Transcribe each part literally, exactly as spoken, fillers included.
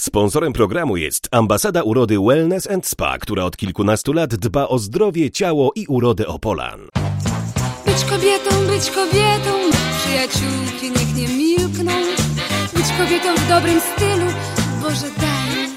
Sponsorem programu jest Ambasada Urody Wellness and Spa, która od kilkunastu lat dba o zdrowie, ciało i urodę Opolan. Być kobietą, być kobietą, przyjaciółki niech nie milkną. Być kobietą w dobrym stylu, Boże daj.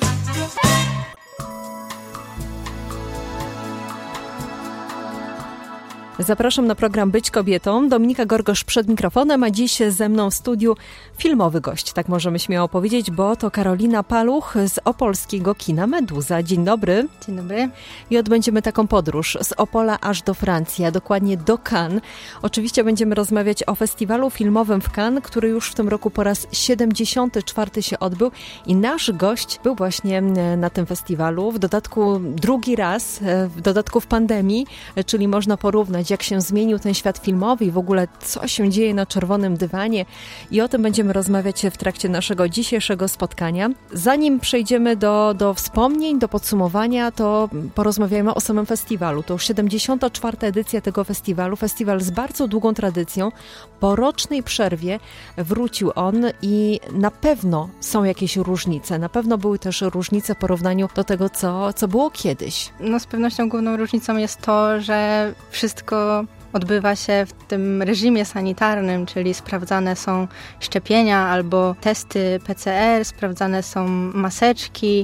Zapraszam na program Być Kobietą. Dominika Gorgosz przed mikrofonem, a dziś ze mną w studiu filmowy gość, tak możemy śmiało powiedzieć, bo to Karolina Paluch z opolskiego kina Meduza. Dzień dobry. Dzień dobry. I odbędziemy taką podróż z Opola aż do Francji, a dokładnie do Cannes. Oczywiście będziemy rozmawiać o festiwalu filmowym w Cannes, który już w tym roku po raz siedemdziesiąty czwarty się odbył i nasz gość był właśnie na tym festiwalu. W dodatku drugi raz, w dodatku w pandemii, czyli można porównać, jak się zmienił ten świat filmowy i w ogóle co się dzieje na czerwonym dywanie. I o tym będziemy rozmawiać w trakcie naszego dzisiejszego spotkania. Zanim przejdziemy do, do wspomnień, do podsumowania, to porozmawiajmy o samym festiwalu. To już siedemdziesiąta czwarta edycja tego festiwalu. Festiwal z bardzo długą tradycją. Po rocznej przerwie wrócił on i na pewno są jakieś różnice. Na pewno były też różnice w porównaniu do tego, co, co było kiedyś. No z pewnością główną różnicą jest to, że wszystko odbywa się w tym reżimie sanitarnym, czyli sprawdzane są szczepienia albo testy P C R, sprawdzane są maseczki.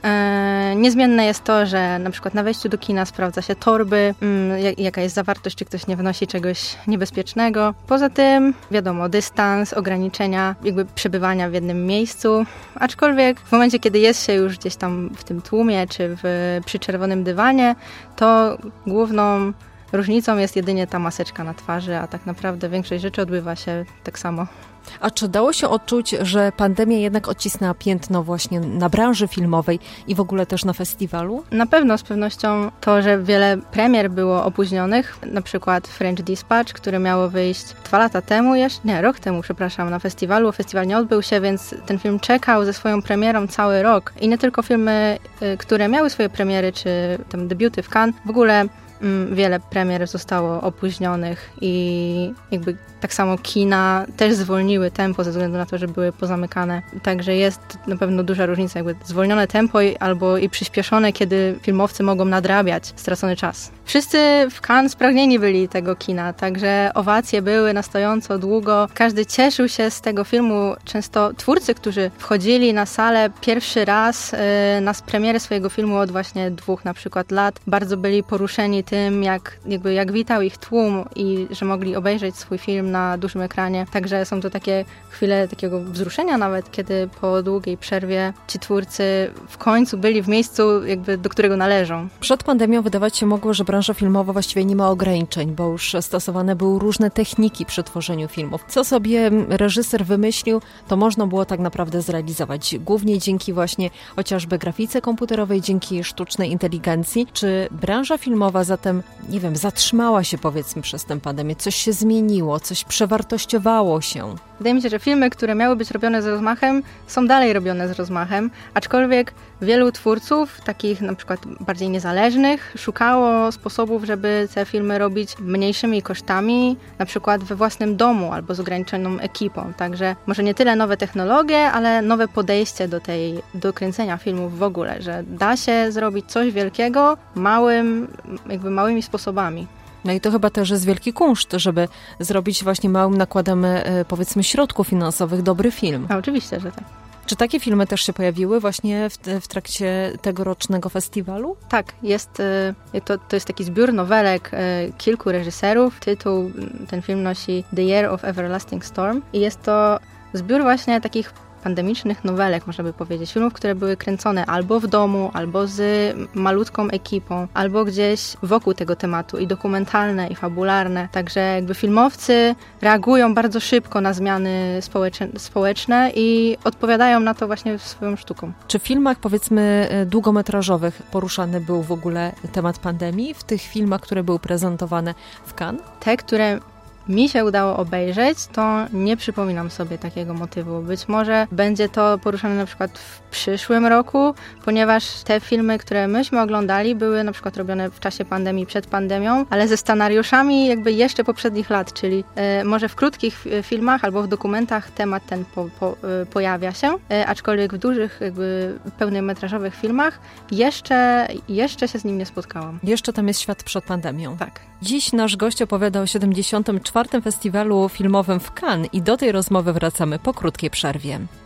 E, niezmienne jest to, że na przykład na wejściu do kina sprawdza się torby, mm, jak, jaka jest zawartość, czy ktoś nie wnosi czegoś niebezpiecznego. Poza tym, wiadomo, dystans, ograniczenia jakby przebywania w jednym miejscu, aczkolwiek w momencie, kiedy jest się już gdzieś tam w tym tłumie, czy w, przy czerwonym dywanie, to główną różnicą jest jedynie ta maseczka na twarzy, a tak naprawdę większość rzeczy odbywa się tak samo. A czy dało się odczuć, że pandemia jednak odcisnęła piętno właśnie na branży filmowej i w ogóle też na festiwalu? Na pewno, z pewnością to, że wiele premier było opóźnionych, na przykład French Dispatch, które miało wyjść dwa lata temu, jeszcze, nie, rok temu, przepraszam, na festiwalu. Festiwal nie odbył się, więc ten film czekał ze swoją premierą cały rok. I nie tylko filmy, które miały swoje premiery, czy tam debiuty w Cannes, w ogóle wiele premier zostało opóźnionych i jakby tak samo kina też zwolniły tempo ze względu na to, że były pozamykane. Także jest na pewno duża różnica, jakby zwolnione tempo i, albo i przyspieszone, kiedy filmowcy mogą nadrabiać stracony czas. Wszyscy w Cannes spragnieni byli tego kina, także owacje były na stojąco długo. Każdy cieszył się z tego filmu. Często twórcy, którzy wchodzili na salę pierwszy raz yy, na premierę swojego filmu od właśnie dwóch na przykład lat, bardzo byli poruszeni tym, jak, jakby, jak witał ich tłum i że mogli obejrzeć swój film na dużym ekranie. Także są to takie chwile takiego wzruszenia nawet, kiedy po długiej przerwie ci twórcy w końcu byli w miejscu, jakby do którego należą. Przed pandemią wydawać się mogło, że branża filmowa właściwie nie ma ograniczeń, bo już stosowane były różne techniki przy tworzeniu filmów. Co sobie reżyser wymyślił, to można było tak naprawdę zrealizować. Głównie dzięki właśnie chociażby grafice komputerowej, dzięki sztucznej inteligencji. Czy branża filmowa zatem, nie wiem, zatrzymała się powiedzmy przez tę pandemię? Coś się zmieniło, coś przewartościowało się? Wydaje mi się, że filmy, które miały być robione z rozmachem, są dalej robione z rozmachem, aczkolwiek wielu twórców, takich na przykład bardziej niezależnych, szukało sposobów, żeby te filmy robić mniejszymi kosztami, na przykład we własnym domu albo z ograniczoną ekipą. Także może nie tyle nowe technologie, ale nowe podejście do tej, do kręcenia filmów w ogóle, że da się zrobić coś wielkiego małym, jakby małymi sposobami. No i to chyba też jest wielki kunszt, żeby zrobić właśnie małym nakładem, powiedzmy, środków finansowych dobry film. A oczywiście, że tak. Czy takie filmy też się pojawiły właśnie w, w trakcie tegorocznego festiwalu? Tak, jest, to, to jest taki zbiór nowelek kilku reżyserów. Tytuł, ten film nosi The Year of Everlasting Storm i jest to zbiór właśnie takich pandemicznych nowelek, można by powiedzieć. Filmów, które były kręcone albo w domu, albo z malutką ekipą, albo gdzieś wokół tego tematu i dokumentalne, i fabularne. Także jakby filmowcy reagują bardzo szybko na zmiany społeczne, społeczne i odpowiadają na to właśnie swoją sztuką. Czy w filmach, powiedzmy, długometrażowych poruszany był w ogóle temat pandemii? W tych filmach, które były prezentowane w Cannes? Te, które mi się udało obejrzeć, to nie przypominam sobie takiego motywu. Być może będzie to poruszane na przykład w przyszłym roku, ponieważ te filmy, które myśmy oglądali, były na przykład robione w czasie pandemii, przed pandemią, ale ze scenariuszami jakby jeszcze poprzednich lat, czyli e, może w krótkich filmach albo w dokumentach temat ten po, po, e, pojawia się, e, aczkolwiek w dużych, jakby pełnometrażowych filmach jeszcze, jeszcze się z nim nie spotkałam. Jeszcze tam jest świat przed pandemią. Tak. Dziś nasz gość opowiada o siedemdziesiątym czwartym Festiwalu Filmowym w Cannes i do tej rozmowy wracamy po krótkiej przerwie.